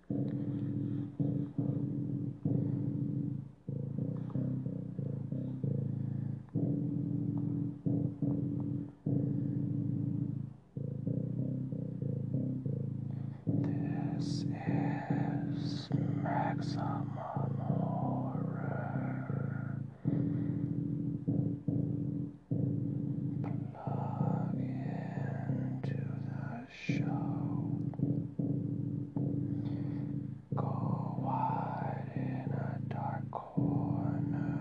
This is Maximum Horror. Plug into the show. Go hide in a dark corner.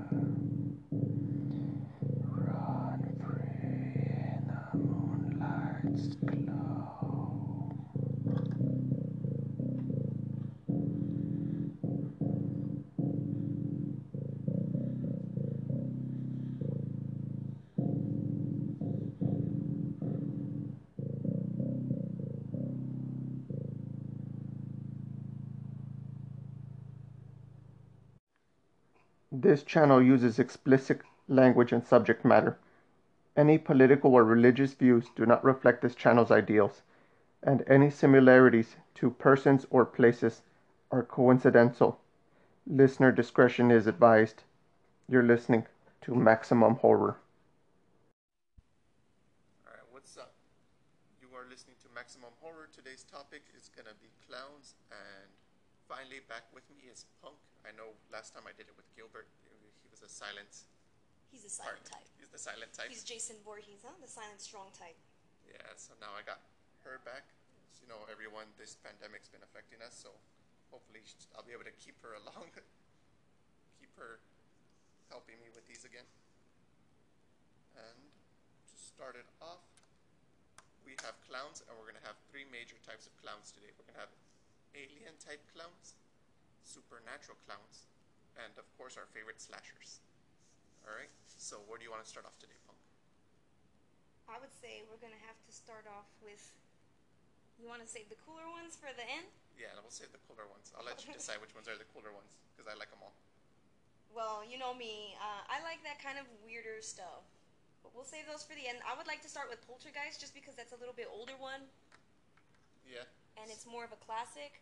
Run free in the moonlight's glow. This channel uses explicit language and subject matter. Any political or religious views do not reflect this channel's ideals, and any similarities to persons or places are coincidental. Listener discretion is advised. You're listening to Maximum Horror. Alright, what's up? You are listening to Maximum Horror. Today's topic is gonna be clowns, and finally back with me is Punk. I know last time I did it with Gilbert, he was a silent. He's a silent type. He's the silent type. He's Jason Voorhees, huh? The silent strong type. Yeah, so now I got her back. You know, everyone, this pandemic's been affecting us, so hopefully I'll be able to keep her along. Keep her helping me with these again. And to start it off, we have clowns, and we're going to have three major types of clowns today. We're going to have alien type clowns, supernatural clowns, and of course our favorite slashers. Alright, so where do you want to start off today, Punk? I would say we're going to have to start off with... You want to save the cooler ones for the end? Yeah, we'll save the cooler ones. I'll let you decide which ones are the cooler ones, because I like them all. Well, you know me. I like that kind of weirder stuff. But we'll save those for the end. I would like to start with Poltergeist, just because that's a little bit older one. Yeah. And it's more of a classic.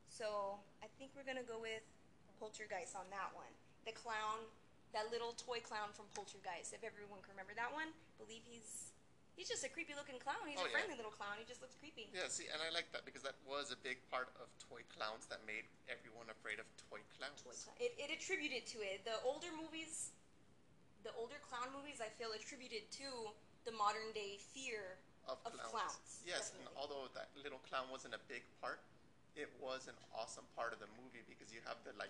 So I think we're going to go with Poltergeist on that one. The clown, that little toy clown from Poltergeist. If everyone can remember that one, I believe he's just a creepy looking clown. He's a friendly little clown. He just looks creepy. Yeah, see, and I like that because that was a big part of toy clowns that made everyone afraid of toy clowns. It attributed to it. The older movies, the older clown movies, I feel attributed to the modern day fear of clowns. Yes, definitely. And although that little clown wasn't a big part, it was an awesome part of the movie because you have the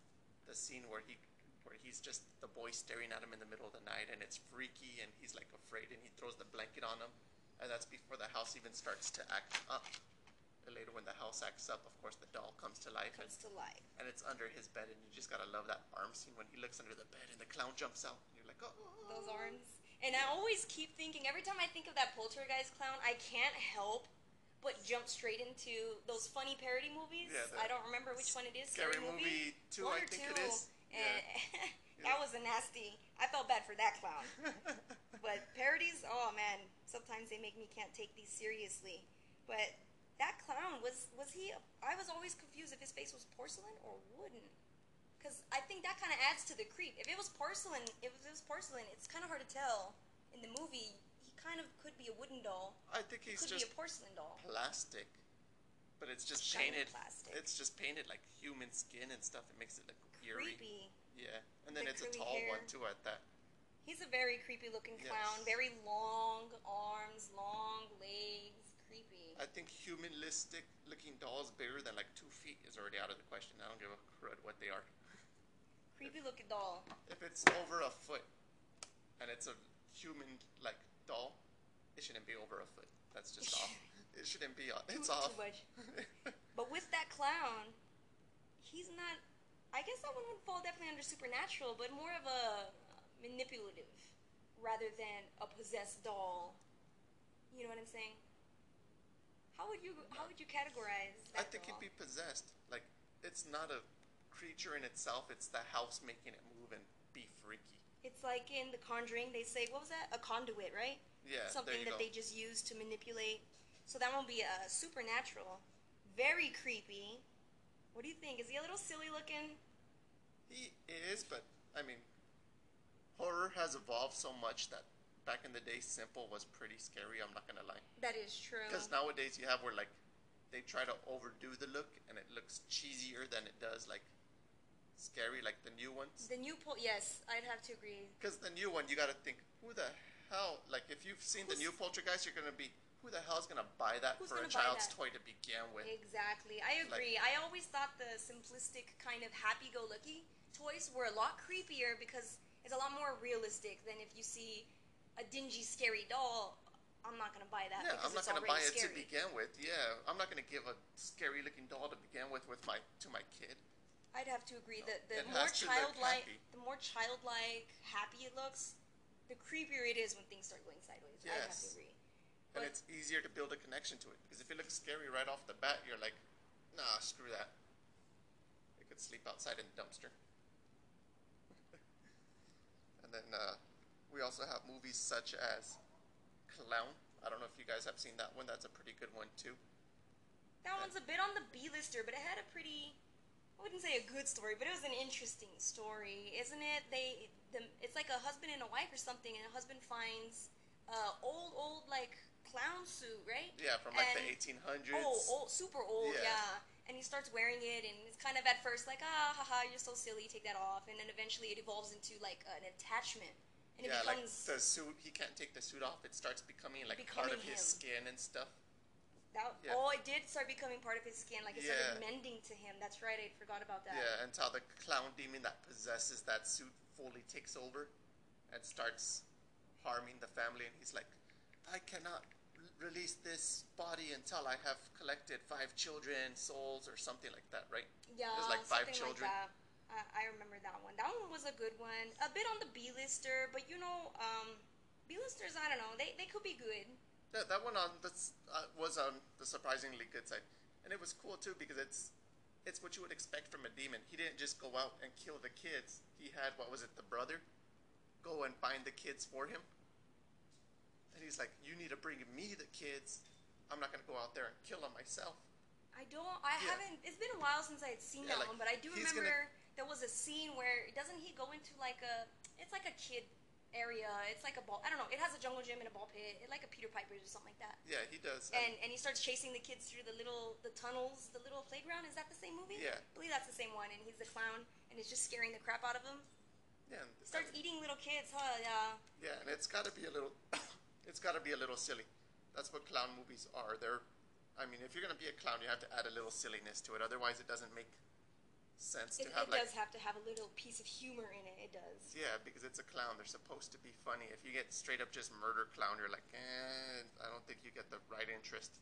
scene where he's just the boy staring at him in the middle of the night, and it's freaky, and he's like afraid, and he throws the blanket on him, and that's before the house even starts to act up. And later, when the house acts up, of course, the doll comes to life. And it's under his bed, and you just gotta love that arm scene when he looks under the bed and the clown jumps out, and you're like, oh. Those arms. And I always keep thinking, every time I think of that Poltergeist clown, I can't help but jump straight into those funny parody movies. Yeah, I don't remember which one it is. Scary Movie 2, I think it is. And that was a nasty. I felt bad for that clown. But parodies, oh man, sometimes they make me can't take these seriously. But that clown, was he? I was always confused if his face was porcelain or wooden. Because I think that kind of adds to the creep. If it was porcelain, it's kind of hard to tell in the movie. He kind of could be a wooden doll. I think he's could just be a porcelain doll. Plastic. But it's just Shiny painted. plastic. It's just painted like human skin and stuff. It makes it look eerie. Creepy. Yeah, and then it's a tall one too at that. He's a very creepy looking clown. Yes. Very long arms, long legs. Creepy. I think humanistic looking dolls bigger than like 2 feet is already out of the question. I don't give a crud what they are. Creepy looking doll. If it's over a foot and it's a human like doll, it shouldn't be over a foot. That's just off. It shouldn't be off. It's off. Too much. But with that clown, he's not... I guess that one would fall definitely under supernatural, but more of a manipulative rather than a possessed doll. You know what I'm saying? How would you categorize that I think doll? he'd be possessed. Like, it's not a creature in itself, it's the house making it move and be freaky. It's like in The Conjuring, they say, what was that? A conduit, right? Yeah, something that they just use to manipulate. So that won't be a supernatural. Very creepy. What do you think? Is he a little silly looking? He is, but I mean, horror has evolved so much that back in the day, simple was pretty scary. I'm not gonna lie. That is true. Because nowadays you have where like they try to overdo the look and it looks cheesier than it does like scary, like the new ones. The new yes, I'd have to agree. Because the new one, you got to think, who the hell? Like if you've seen the new Poltergeist, you're gonna be, who the hell's gonna buy that for a child's toy to begin with? Exactly, I agree. Like, I always thought the simplistic kind of happy-go-lucky toys were a lot creepier because it's a lot more realistic than if you see a dingy, scary doll. I'm not gonna buy that. Yeah, because I'm not gonna buy it scary. to begin with. Yeah, I'm not gonna give a scary-looking doll to begin with my kid. I'd have to agree that the more childlike, happy it looks, the creepier it is when things start going sideways. Yes. I'd have to agree. And it's easier to build a connection to it because if it looks scary right off the bat, you're like, nah, screw that. It could sleep outside in the dumpster. And then we also have movies such as Clown. I don't know if you guys have seen that one. That's a pretty good one too. That one's a bit on the B-lister, but it had a pretty, I wouldn't say a good story, but it was an interesting story, isn't it? It's like a husband and a wife or something, and a husband finds old like clown suit, right? Yeah, from like the 1800s. Old, super old, yeah. And he starts wearing it, and it's kind of at first like, haha, you're so silly, take that off. And then eventually it evolves into like an attachment. And yeah, it becomes, like the suit, he can't take the suit off. It starts becoming like part of his skin and stuff. Oh, it did start becoming part of his skin. Like it started mending to him. That's right, I forgot about that. Yeah, until the clown demon that possesses that suit fully takes over and starts harming the family. And he's like, I cannot release this body until I have collected 5 children's souls or something like that, right? Yeah, there's like 5 children. Like that. I remember that one. That one was a good one. A bit on the B-lister, but you know, B-listers, I don't know, they could be good. Yeah, that one was on the surprisingly good side. And it was cool too because it's what you would expect from a demon. He didn't just go out and kill the kids. He had, what was it, the brother? Go and find the kids for him. And he's like, you need to bring me the kids. I'm not going to go out there and kill them myself. I haven't, it's been a while since I had seen that one, but I do remember there was a scene where, doesn't he go into like it's like a kid area, it's like a ball, I don't know, it has a jungle gym and a ball pit, like a Peter Piper's or something like that. Yeah, he does. And he starts chasing the kids through the tunnels, the little playground. Is that the same movie? Yeah. I believe that's the same one, and he's the clown, and he's just scaring the crap out of them. Yeah. Starts eating little kids, huh? Yeah. Yeah, and it's got to be a little, it's got to be a little silly. That's what clown movies are. I mean, if you're going to be a clown, you have to add a little silliness to it. Otherwise, it doesn't make sense to have it does have to have a little piece of humor in it. It does. Yeah, because it's a clown. They're supposed to be funny. If you get straight up just murder clown, you're like, I don't think you get the right interest.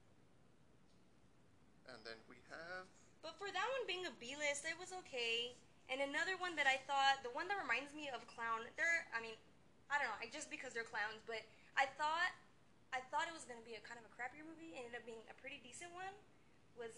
And then we have... But for that one being a B-list, it was okay. And another one that I thought, the one that reminds me of clown, I don't know, just because they're clowns, but I thought it was going to be a kind of a crappier movie. It ended up being a pretty decent one. Was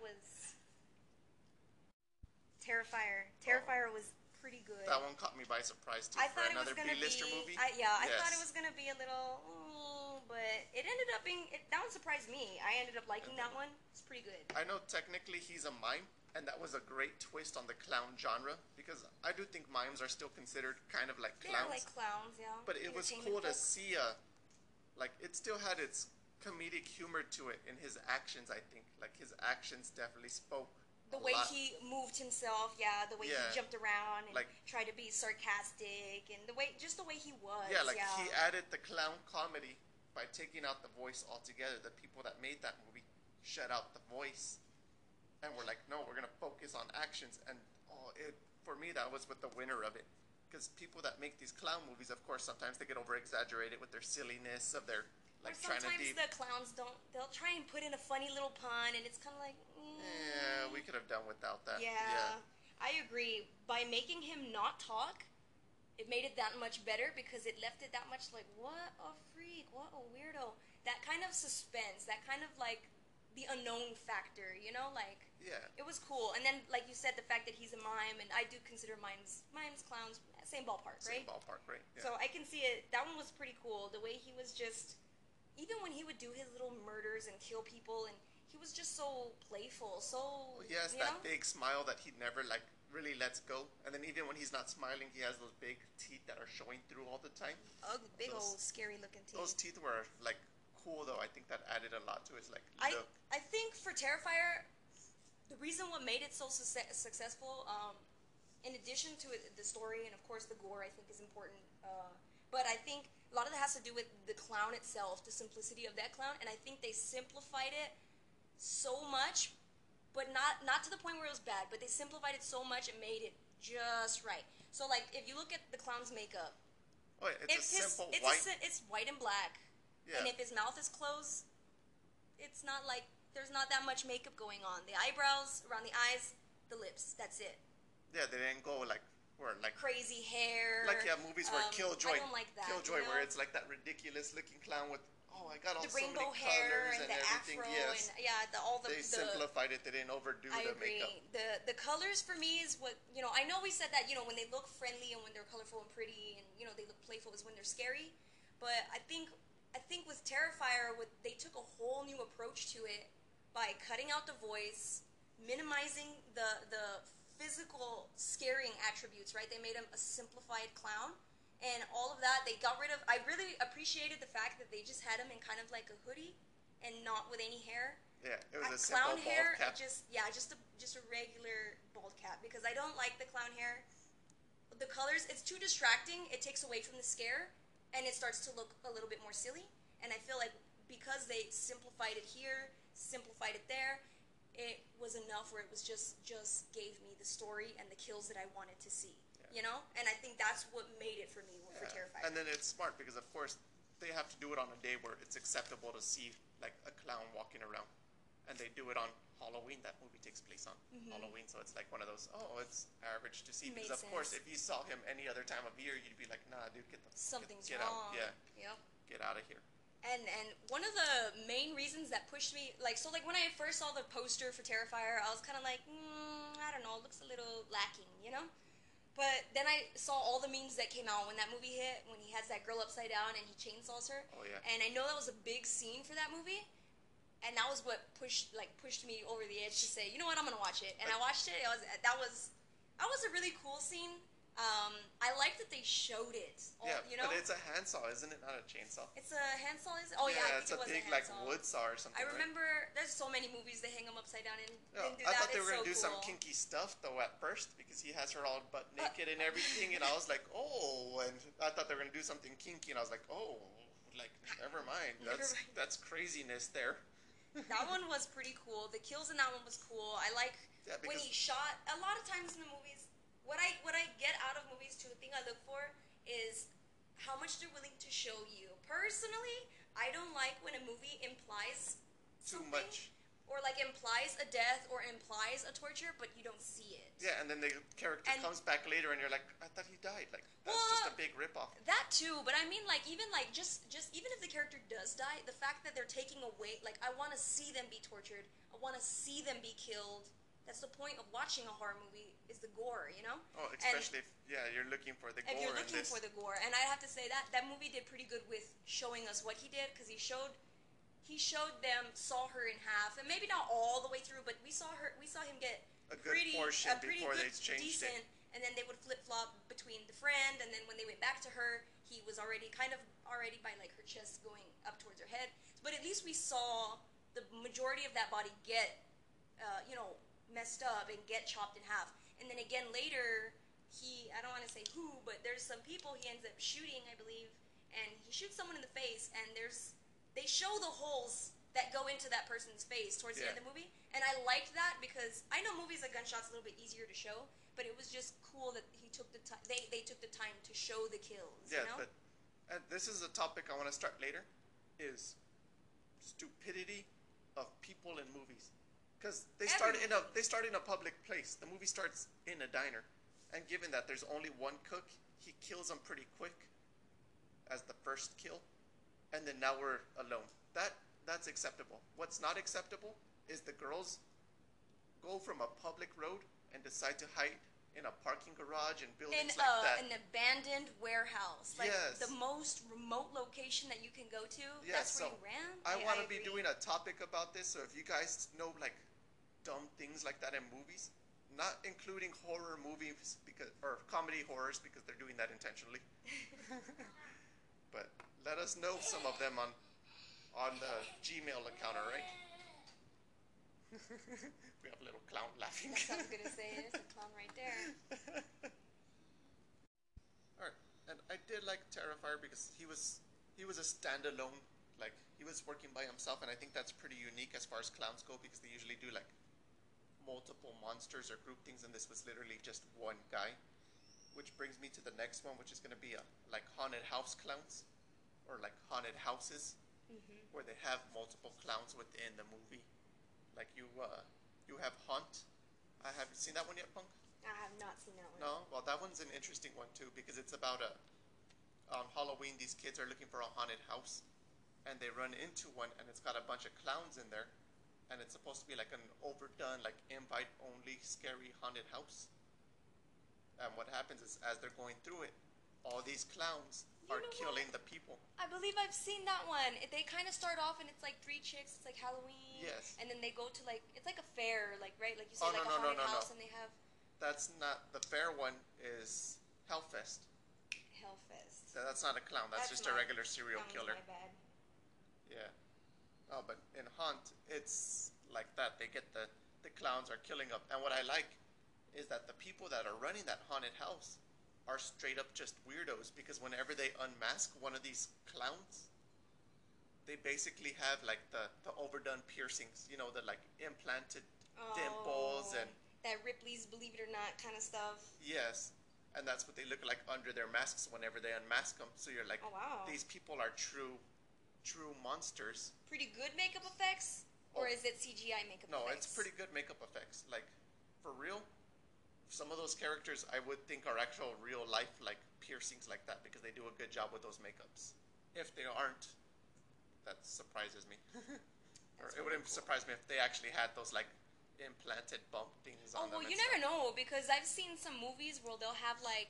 Terrifier. Terrifier was pretty good. That one caught me by surprise too. I thought it was going to be B-lister movie. I thought it was going to be a little, but it ended up being. That one surprised me. I ended up liking that one. It's pretty good. I know technically he's a mime, and that was a great twist on the clown genre because I do think mimes are still considered kind of like clowns. They're like clowns, yeah. But it was cool to see it still had its comedic humor to it in his actions. I think like his actions definitely spoke. The way he moved himself, the way he jumped around and tried to be sarcastic, and the way he was. Yeah, he added the clown comedy by taking out the voice altogether. The people that made that movie shut out the voice, and we're like, no, we're gonna focus on actions. And for me, that was what the winner of it, because people that make these clown movies, of course, sometimes they get over exaggerated with their silliness of their trying to. Sometimes the clowns don't. They'll try and put in a funny little pun, and it's kind of like. Yeah, we could have done without that. Yeah, I agree. By making him not talk, it made it that much better because it left it that much like, what a freak, what a weirdo. That kind of suspense, that kind of like the unknown factor, you know, like. Yeah. It was cool, and then like you said, the fact that he's a mime, and I do consider mimes, clowns, same ballpark, right? Same ballpark, right? Yeah. So I can see it. That one was pretty cool. The way he was just, even when he would do his little murders and kill people, and he was just so playful, so He has you that know, big smile that he never like really lets go, and then even when he's not smiling, he has those big teeth that are showing through all the time. ugly, big Those old scary looking those teeth. teeth were like cool though. I think that added a lot to his like I look. I think for Terrifier, the reason what made it so successful, in addition to it, the story and of course the gore, I think is important. But I think a lot of that has to do with the clown itself, the simplicity of that clown, and I think they simplified it so much, but not to the point where it was bad. But they simplified it so much and made it just right. So like if you look at the clown's makeup, Oh, yeah, it's a simple it's white. it's white and black, Yeah, and if his mouth is closed, it's not like there's not that much makeup going on. The eyebrows, around the eyes, the lips. That's it. yeah, they didn't go like where like Crazy hair. movies where Killjoy, I don't like that. Killjoy, you know? where it's like that ridiculous looking clown with I got all The so many rainbow colors hair and and the everything. afro Yes, and yeah, all the they simplified it. They didn't overdo I the agree. makeup. The colors for me is what I know we said that when they look friendly and when they're colorful and pretty and they look playful is when they're scary, but I think with Terrifier, they took a whole new approach to it by cutting out the voice, minimizing the physical scaring attributes. Right, they made him a simplified clown. And all of that, they got rid of. I really appreciated the fact that they just had him in kind of like a hoodie, and not with any hair. Yeah, it was a Clown simple hair, bald cap. just a regular bald cap because I don't like the clown hair. The colors, it's too distracting. It takes away from the scare, and it starts to look a little bit more silly. And I feel like because they simplified it here, simplified it there, it was enough where it was just gave me the story and the kills that I wanted to see. And I think that's what made it for me for Terrifier. And then it's smart because of course they have to do it on a day where it's acceptable to see like a clown walking around, and they do it on Halloween. That movie takes place on Halloween, so it's like one of those. Oh, it's average to see because Made of course sense. if you saw him any other time of year, you'd be like, nah, dude, Something's get wrong. out, yeah, Yep. get out of here. And one of the main reasons that pushed me, like when I first saw the poster for Terrifier, I was kind of like, I don't know, it looks a little lacking. But then I saw all the memes that came out when that movie hit, when he has that girl upside down and he chainsaws her. Oh yeah. And I know that was a big scene for that movie, and that was what pushed me over the edge to say, you know what, I'm gonna watch it. And I watched it. That was a really cool scene. I like that they showed it. But it's a handsaw, isn't it? Not a chainsaw. It's a handsaw, is it? Oh yeah, I it's think a it was big a handsaw. wood saw or something. I right? remember there's so many movies they hang them upside down and No, do I that. thought they It's were gonna so do some cool. kinky stuff though at first because he has her all butt naked and everything, and I was like, oh, and I thought they were gonna do something kinky, and I was like, oh, like never mind. That's craziness there. That one was pretty cool. The kills in that one was cool. I like when because he shot. A lot of times in the movies, what I get out of movies too, the thing I look for is how much they're willing to show you. Personally, I don't like when a movie implies too something, much. or like implies a death or implies a torture, but you don't see it. Yeah, and then the character And- comes back later, and you're like, I thought he died. Like that's Well, just a big ripoff. That too, but I mean, like even like just even if the character does die, the fact that they're taking away, like I want to see them be tortured, I want to see them be killed. That's the point of watching a horror movie is the gore, Oh, especially if you're looking for the gore. If you're in looking this. for the gore, and I have to say that movie did pretty good with showing us what he did because he showed them saw her in half, and maybe not all the way through, but we saw him get A good portion before they changed it. decent, and then they would flip flop between the friend, and then when they went back to her, he was already by like her chest going up towards her head. But at least we saw the majority of that body get, messed up and get chopped in half. And then again later, I don't want to say who, but there's some people he ends up shooting, I believe, and he shoots someone in the face, and they show the holes that go into that person's face towards the end of the movie, and I liked that because I know movies a gunshot's a little bit easier to show, but it was just cool that he took the time. They took the time to show the kills. Yeah, you know? but this is a topic I want to start later. Is stupidity of people in movies. Because they start in a public place. The movie starts in a diner, and given that there's only one cook, he kills them pretty quick as the first kill, and then now we're alone. That's acceptable. What's not acceptable is the girls go from a public road and decide to hide in a parking garage and In buildings like that. an abandoned warehouse, like Yes. the most remote location that you can go to. Yes, That's where so you ran. I want to be agree. doing a topic about this. So if you guys know like dumb things like that in movies, not including horror movies because or comedy horrors because they're doing that intentionally. But let us know some of them on the Gmail account, all right? We have a little clown laughing. That's what I was gonna say. There's a clown right there. All right, and I did like Terrifier because he was a standalone. Like he was working by himself, and I think that's pretty unique as far as clowns go because they usually do like multiple monsters or group things, and this was literally just one guy. Which brings me to the next one, which is going to be like haunted house clowns, or like haunted houses, where they have multiple clowns within the movie. Like you have Haunt. Have you seen that one yet, Punk? I have not seen that one. No. Well, that one's an interesting one too because it's about on Halloween. These kids are looking for a haunted house, and they run into one, and it's got a bunch of clowns in there, and it's supposed to be like an overdone, like invite-only, scary haunted house. And what happens is, as they're going through it, all these clowns are killing the people. I believe I've seen that one. They kind of start off and it's like three chicks. It's like Halloween. Yes. And then they go to like it's like a fair, like right, like you Oh, say, like no, a no, haunted no, no, house, no. and they have That's not the fair one. Is Hellfest. Hellfest. So that's not a clown. That's just a regular serial killer. My bad. Yeah. Oh, but in Haunt, it's like that. They get the clowns are killing them, and what I like is that the people that are running that haunted house are straight up just weirdos because whenever they unmask one of these clowns, they basically have like the overdone piercings, you know, the like implanted dimples and that Ripley's Believe It or Not kind of stuff. yes, and that's what they look like under their masks whenever they unmask them. So you're like, oh wow, these people are true monsters. Pretty good makeup effects, or is it CGI makeup? No, effects? it's pretty good makeup effects. Like for real. Some of those characters I would think are actual real life like piercings like that because they do a good job with those makeups. If they aren't, that surprises me. Or it wouldn't surprise me if they actually had those like implanted bump things on them. Oh well, you never know because I've seen some movies where they'll have like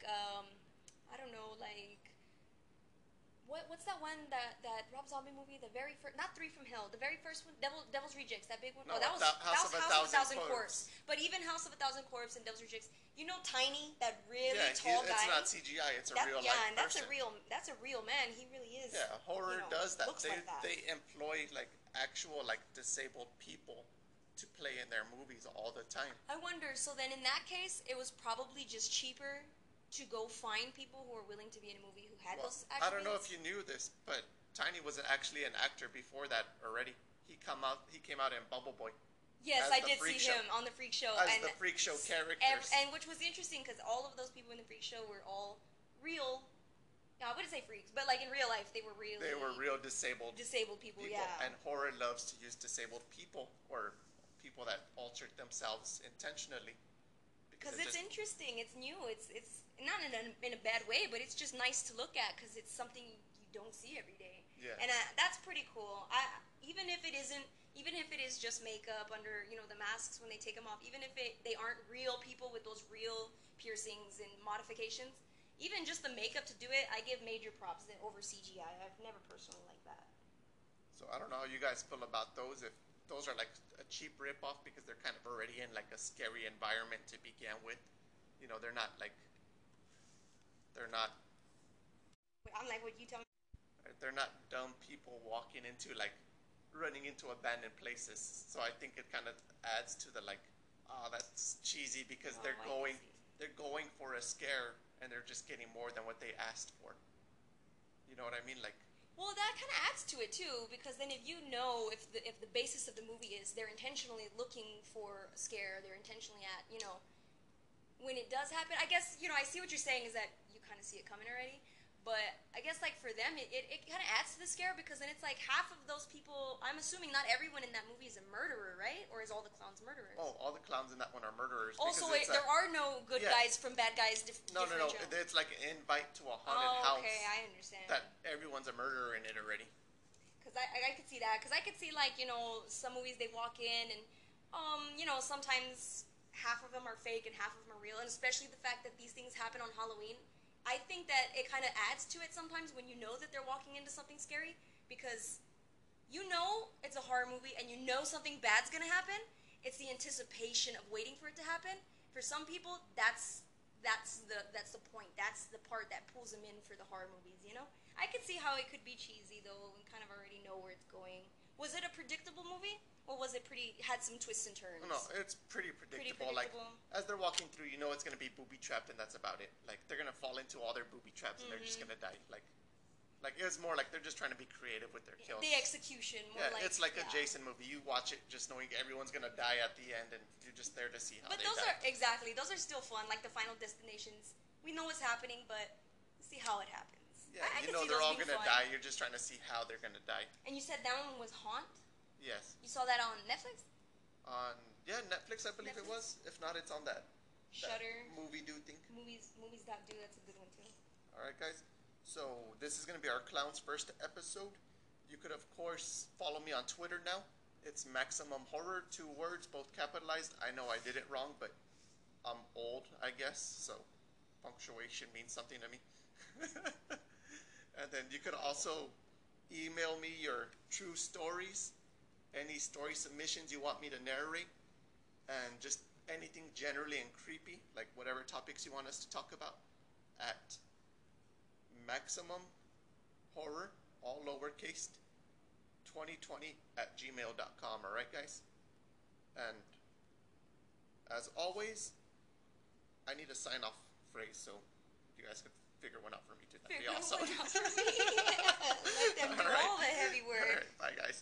I don't know, like what's that one that Rob Zombie movie? The very first, not Three from Hell, the very first one, Devil's Rejects, that big one. No, that was House of a Thousand Corpses. But even House of a Thousand Corpses and Devil's Rejects, you know, Tiny, that really yeah, tall guy. It's not CGI. It's a real life person. That's a real man. He really is. Yeah, horror does that. Looks like that. They employ like actual like disabled people to play in their movies all the time. I wonder. So then, in that case, it was probably just cheaper to go find people who are willing to be in a movie who had those attributes? I don't know if you knew this, but Tiny was actually an actor before that already. He came out in Bubble Boy. Yes, I did see him on the Freak Show. As the Freak Show characters. And which was interesting because all of those people in the Freak Show were all real. No, I wouldn't say freaks, but like in real life, they were real disabled people. Yeah. And horror loves to use disabled people or people that altered themselves intentionally. Because it's interesting, it's new, it's not in a bad way, but it's just nice to look at because it's something you don't see every day. Yeah. And that's pretty cool. Even if it is just makeup under the masks when they take them off, even if they aren't real people with those real piercings and modifications, even just the makeup to do it, I give major props over CGI. I've never personally liked that. So I don't know how you guys feel about those. If those are like a cheap ripoff because they're kind of already in like a scary environment to begin with. You know, they're not. Wait, I'm like, what you tell me? They're not dumb people walking into like running into abandoned places. So I think it kind of adds to the like, oh, that's cheesy because they're going for a scare and they're just getting more than what they asked for. You know what I mean? Like. Well, that kind of adds to it too, because then if you know if the basis of the movie is they're intentionally looking for a scare, they're intentionally when it does happen. I guess I see what you're saying is that you kind of see it coming already, but I guess like for them it kind of adds to the scare because then it's like half of those people. I'm assuming not everyone in that movie is a murderer, right? Or is all the clowns murderers? Oh, all the clowns in that one are murderers. Also, there are no good guys from bad guys. No. It's like an invite to a haunted house. Okay, I understand. That everyone's a murderer in it already. Because I could see that. Because I could see some movies they walk in and sometimes half of them are fake and half of them are real, and especially the fact that these things happen on Halloween. I think that it kind of adds to it sometimes when you know that they're walking into something scary, because you know it's a horror movie and you know something bad's gonna happen. It's the anticipation of waiting for it to happen. For some people, that's the point. That's the part that pulls them in for the horror movies. You know, I could see how it could be cheesy though, and kind of already know where it's going. Was it a predictable movie, or was it had some twists and turns? No, it's pretty predictable. Like, as they're walking through, you know it's gonna be booby trapped, and that's about it. Like, they're gonna fall into all their booby traps, and they're just gonna die. Like it's more like they're just trying to be creative with their kills. The execution, more like it's like a Jason movie. You watch it just knowing everyone's gonna die at the end, and you're just there to see how. But those are still fun. Like the Final Destinations, we know what's happening, but see how it happens. Yeah, you know they're all gonna die. You're just trying to see how they're gonna die. And you said that one was Haunt? Yes. You saw that on Netflix? On Netflix, I believe it was. If not, it's on that Shudder movie do thing. Movies.do, that's a good one too. Alright guys. So this is gonna be our Clown's first episode. You could of course follow me on Twitter now. It's Maximum Horror, 2 words, both capitalized. I know I did it wrong, but I'm old, I guess, so punctuation means something to me. And then you could also email me your true stories, any story submissions you want me to narrate, and just anything generally and creepy, like whatever topics you want us to talk about, at Maximum Horror, all lowercase, 2020@gmail.com. Alright guys? And as always, I need a sign off phrase, so you guys could figure one out for me too. That'd be awesome. Let them do all the heavy work. Alright, bye guys.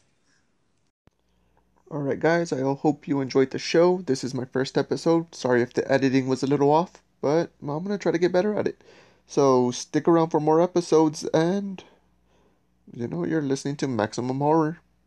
Alright guys, I hope you enjoyed the show. This is my first episode. Sorry if the editing was a little off, but I'm going to try to get better at it. So stick around for more episodes, and you're listening to Maximum Horror.